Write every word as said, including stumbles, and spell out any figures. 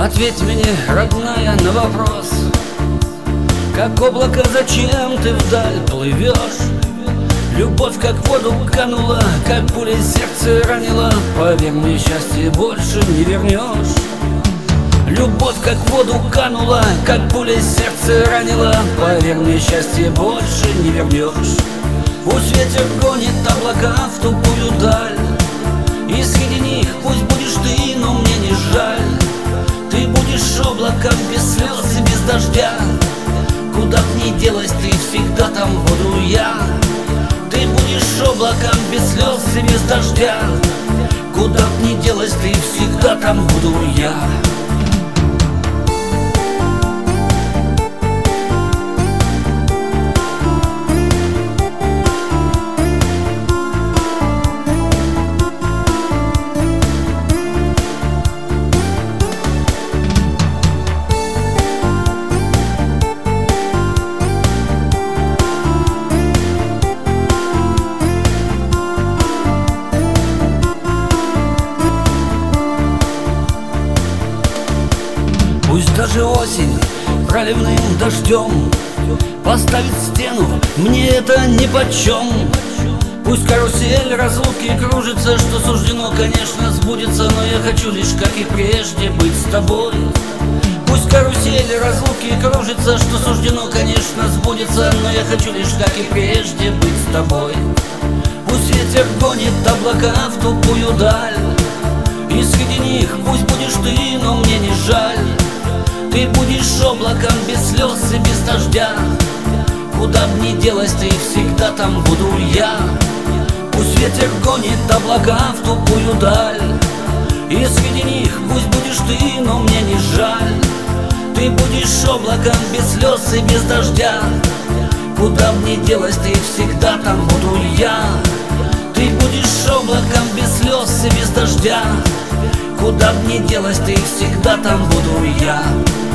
Ответь мне, родная, на вопрос: как облако, зачем ты вдаль плывешь? Любовь как в воду канула, как пуля сердце ранила. Поверь мне, счастье больше не вернешь. Любовь как в воду канула, как пуля сердце ранила. Поверь мне, счастье больше не вернешь. Пусть ветер гонит облака в тупую даль, и среди них пусть будешь ты, но мне не жаль. Ты будешь облаком без слез и без дождя. Куда б ни делась ты, всегда там буду я. Ты будешь облаком без слез и без дождя. Куда б ни делась ты, всегда там буду я. Пусть даже осень проливным дождем поставит стену, мне это нипочем. Пусть карусель разлуки кружится, что суждено, конечно, сбудется, но я хочу лишь, как и прежде, быть с тобой. Пусть карусель разлуки кружится, что суждено, конечно, сбудется, но я хочу лишь, как и прежде, быть с тобой. Пусть ветер гонит облака в тупую даль, и среди них пусть будешь ты, но мне не жаль. Ты будешь облаком без слез и без дождя. Куда б ни делась ты, всегда там буду я. Пусть ветер гонит облака в тупую даль, и среди них пусть будешь ты, но мне не жаль. Ты будешь облаком без слез и без дождя. Куда б ни делась ты, всегда там буду я. Ты будешь облаком без слез и без дождя. Куда б ни делась ты, всегда там буду я.